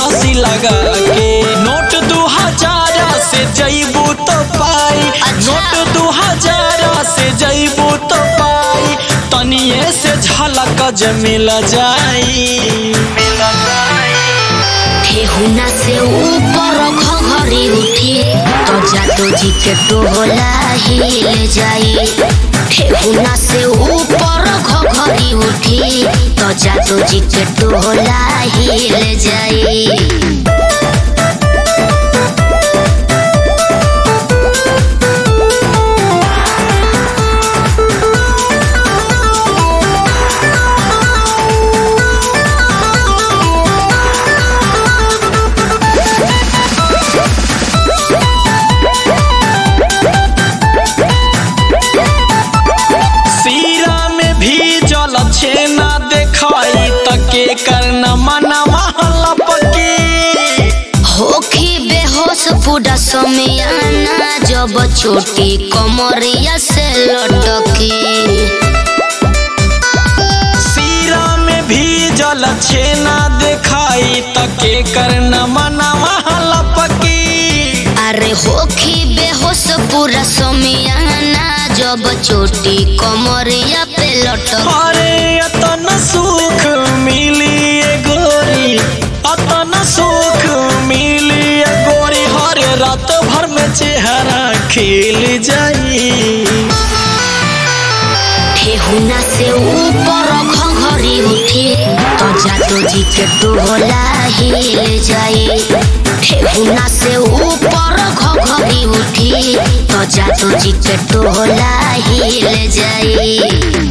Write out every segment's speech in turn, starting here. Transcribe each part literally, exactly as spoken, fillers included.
हंसी लगा के। नोट दो हजार से जईबू तो पाई, नोट दो हजार से जईबू तो पाई, तनिए से झलक जमिल जाई। ठेहुना से ऊपर घघरी उठी तो जादू जी के टोला हिल जाई। ठेहुना से ऊपर घघरी उठी तो जादू जी के टोला हिल जाई। छेना देखाई तके करना मनवा लपकी। होखी बेहोश पूरा समियाना जब छोटी कमरिया से लटकी। सीरा में भी जल छेना देखाई तके करना मनवा लपकी। अरे होखी बेहोश पूरा समियाना जब छोटी कमरिया पे लटकी। अरे अतन सुख मिली गोरी, अतन सुख मिली गोरी, हर रात भर में चेहरा खिल जाई। ठेहुना से ऊपर घघरी उठी तो जादू जी के टोला हिल जाई। ठेहुना से ऊपर घघरी उठी तो जादू जी के टोला हिल जाई।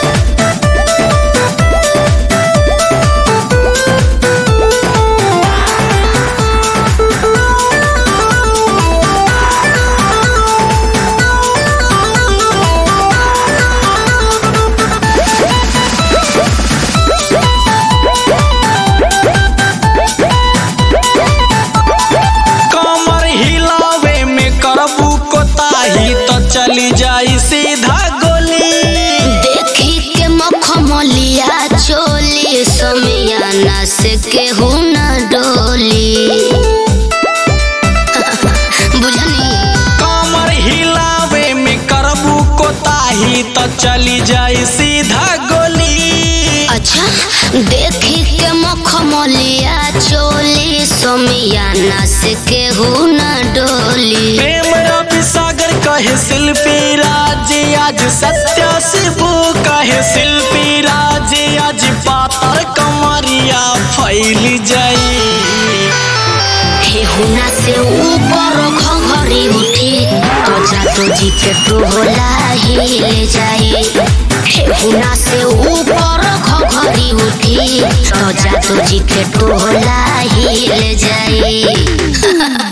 चली जाई सीधा गोली। देखी के मखमलिया चोली समियाना से केहू न डोली। बुझनी कमर हिलावे में करबू कोताही तो चली जाई सीधा गोली। अच्छा देखी के मखमलिया चोली समियाना से केहू न डोली। प्रेम रवि सागर कहे शिल्पी राज आज सत्य शिबू कहे शिल्पी राज आज पातर कमरिया फैल जाई। ठेहुना से ऊपर घघरी उठी तो जादू जी के टोला हिल जाई। ठेहुना से ऊपर घघरी उठी तो जादू जी के टोला हिल जाई।